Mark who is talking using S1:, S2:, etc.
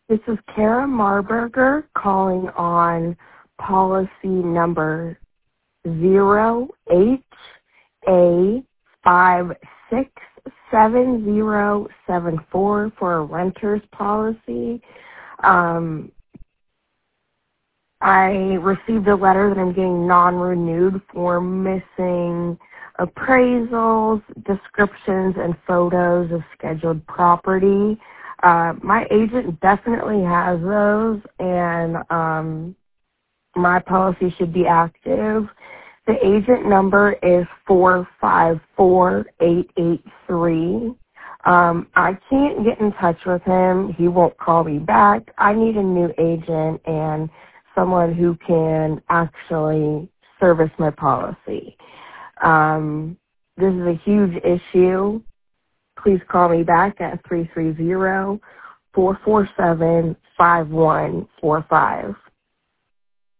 S1: This is Kara Marburger calling on policy number 0HA567074 for a renter's policy. I received a letter that I'm getting non-renewed for missing appraisals, descriptions, and photos of scheduled property. My agent definitely has those, and my policy should be active. The agent number is 454883. I can't get in touch with him. He won't call me back. I need a new agent and someone who can actually service my policy. This is a huge issue. Please call me back at 330-447-5145.